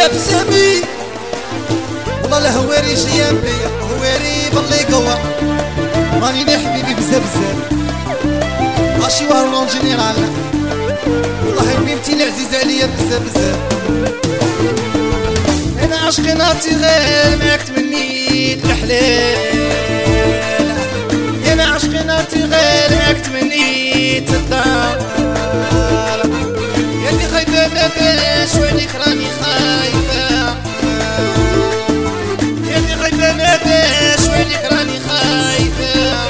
بسامي والله الهواري جيان بيا هواري باللي قوى راني لي حبيبي بزاف بزاف ماشي وهرون جينيرال والله حبيبتي العزيزة عليا بزاف بزاف انا عشقي نارتي غير معاك تمنيت الحلال انا عشقي نارتي غير معاك تمنيت الدار يا اللي خايفة ما باش وعليك راني خايفة يا اللي خايفة ما باش وعليك راني خايفة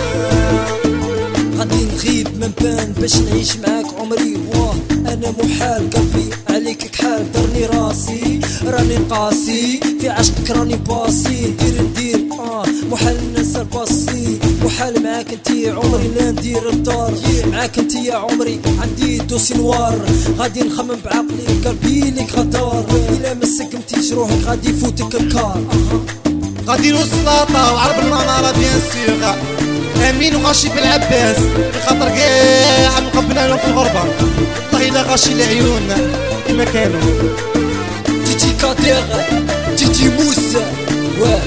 غادي نغيب من بان باش نعيش معاك عمري واه انا محال قلبي عليك كحال درني راسي راني قاسي في عشقك راني باصي ندير محال ننسى الباصي محال معاك انتي عمري لا ندير الدار معاك انتي يا عمري عندي دوسي نوار غادي نخمم بعقلي قلبي ليك غدار الا ما سكمتيش روحك غادي يفوتك الكار غادي السلاطة وعرب المنارة بيان سيغ امين وغاشي بالعباس بخاطر كاع مقبلانو في الغربة والله الا غاشي العيون كما كانوا تيتي كادير تيتي موسى واه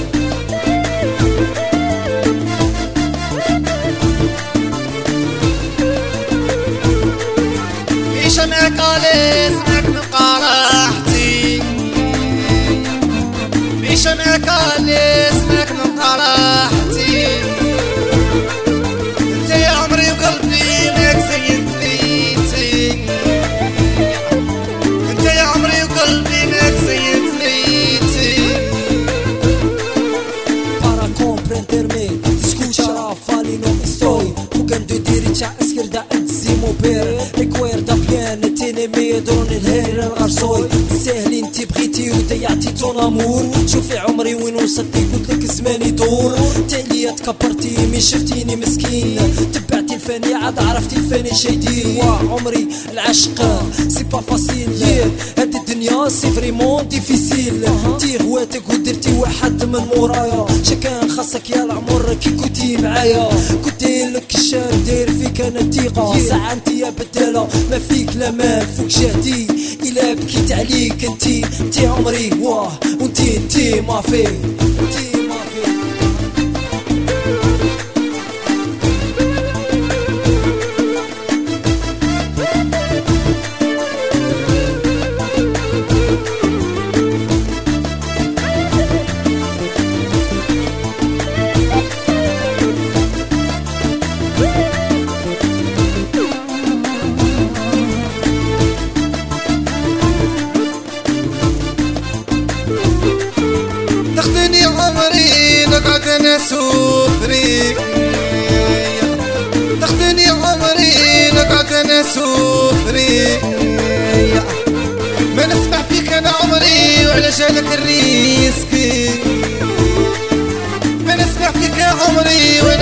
عيش معاك اليس معاك نبقى راحتي عيش معاك اليس معاك نبقى راحتي انت يا عمري وقلبي معاك زينتني انت يا عمري وقلبي معاك زينتني para comprenderme escuchará fali non estoy jugando derecha izquierda انتزيمو بير ريكويردا بيان تينيمي درون الهير الغرسوي سهل انتي بغيتي وضيعتي طون امور شوفي عمري وين وصلتي قلتلك زماني دور تاليا تكبرتي من شفتيني مسكين تبعتي الفاني عاد عرفتي الفاني شايدين وا عمري العشق سي با فاسيل هاد الدنيا سي فريمون ديفيسيل انتي هواتك ودرتي واحد من مورايا شكان خاصك يا العمر كي كنتي معايا كنت لك الشام داير فيك انا الثقة ساعة انتي يا بدالة ما فيك لا ما فوق جهدي الا بكيت عليك انتي عمري واه وانتي ما في انتي ما في تاخدني عمري نقعد انا سوفري تاخدني عمري نقعد انا سوفري ما نسمع فيك انا عمري وعلى جالك الريسكي ما نسمع فيك يا عمري